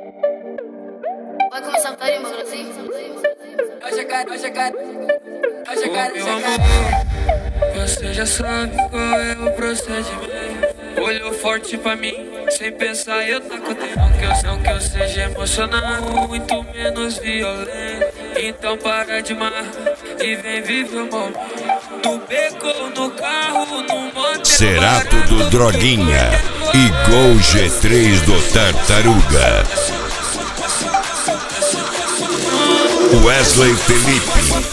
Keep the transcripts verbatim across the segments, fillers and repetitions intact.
Vai começar a tarima, assim? Vai chegar, vai chegar. Vai chegar, vai chegar. Você já sabe qual é o procedimento. Olhou forte pra mim, sem pensar eu taco o tempo. Não que eu, não que eu seja emocionado, muito menos violento. Então para de mar e vem viver o momento. Do beco no carro, no motel. Cerato do Droguinha e Gol G três do Tartaruga. Wesley Felipe.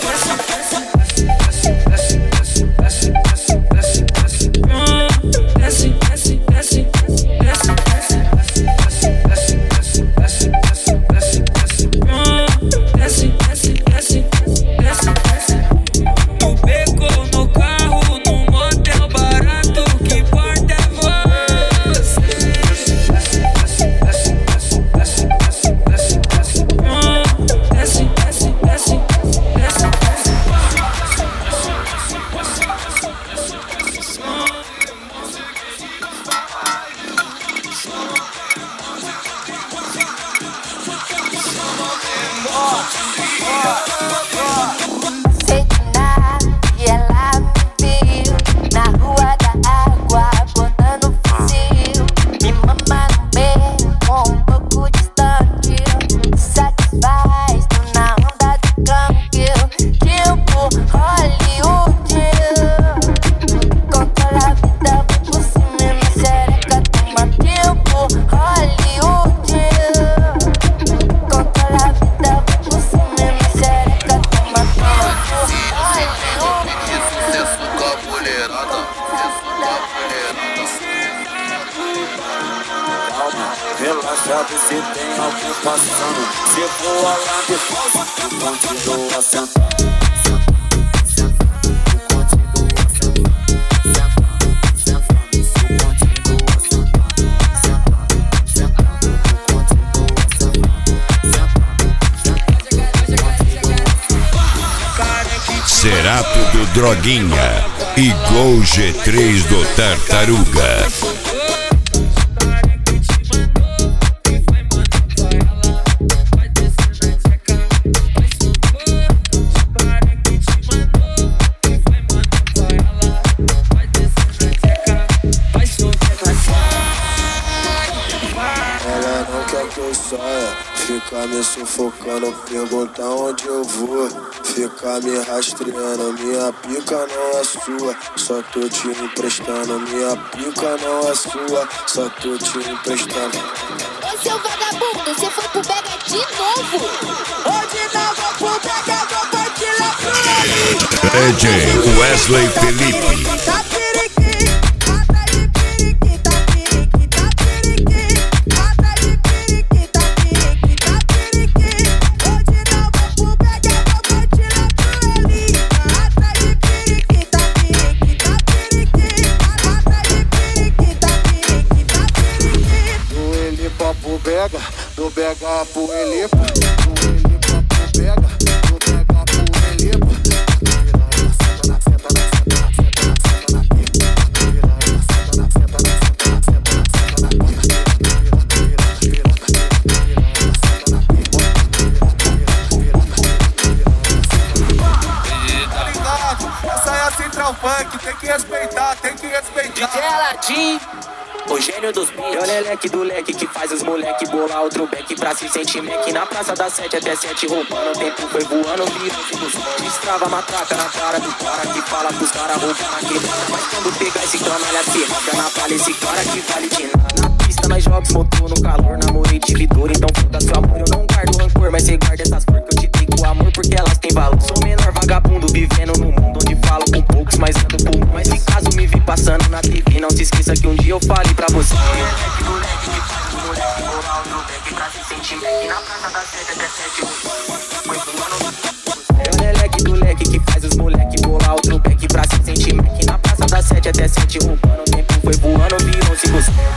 Relaxado, se tem alguém passando. Se for lá de fora, tu continua sentado. Cerato do Droguinha e Gol G três do Tartaruga. Fica me sufocando, pergunta onde eu vou. Fica me rastreando, minha pica não é sua. Só tô te emprestando, minha pica não é sua. Só tô te emprestando. Ô seu vagabundo, você foi pro Bega de novo? Hoje não vou pro Bega, vou partilhar pro ali. D J Wesley Felipe. Tá periqui, rata de periqui, tá periqui, tá periqui. Rata de periqui, tá periqui, tá periqui. Hoje não vou pro Bega, vou partilhar pro ali. Rata de periqui, tá periqui, tá periqui. Rata de periqui, tá periqui, tá periqui. Do Elipa pro Bega, do Bega pro Elipa. Do Elipa pro Bega, do Bega pro Elipa. Essa é a Central Funk, tem que respeitar, tem que respeitar. D J Aladim, o gênio dos beats. É o leleque do leque que faz os moleque bolar outro beck pra se sentir Mac. Na praça das sete até sete roubando, o tempo foi voando, virando. Destrava matraca na cara do cara que fala pros cara roubar na quebrada. Mas quando pegar esse canalha se rasga na palha, esse cara que vale de nada. Na pista nós jogos, motor no calor, namorei tive dor, então foda seu amor. Eu não guardo rancor, mas cê guarda essas flores que eu te dei com amor, porque elas têm valor. Sou menor vagabundo vivendo no mundo onde falo com poucos, mas ando por um. Mas se caso me vi passando na T V, não se esqueça que um dia eu falei pra você. É o leleque do leque que faz os moleque bolar outro beck pra se sentir Mac. Na praça das sete até sete roubando, o tempo foi voando, virou-se você.